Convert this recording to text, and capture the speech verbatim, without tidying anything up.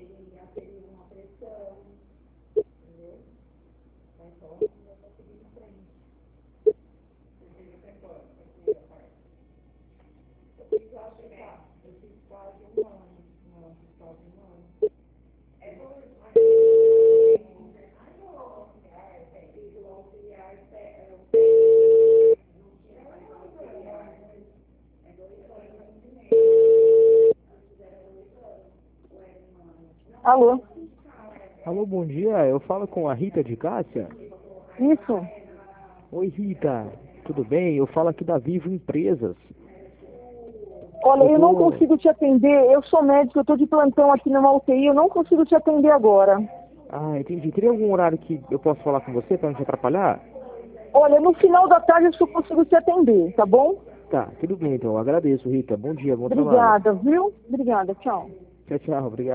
Alô? Alô, bom dia. Eu falo com a Rita de Cássia. Isso? Oi, Rita. Tudo bem? Eu falo aqui da Vivo Empresas. Olha, Eu eu não tô... consigo te atender. Eu sou médico, eu estou de plantão aqui numa U T I. Eu não consigo te atender agora. Ah, entendi. Teria algum horário que eu posso falar com você para não te atrapalhar? Olha, no final da tarde eu só consigo te atender, tá bom? Tá, tudo bem então. Eu agradeço, Rita. Bom dia, bom trabalho. Obrigada, viu? Obrigada, tchau. Tchau, tchau. Obrigado.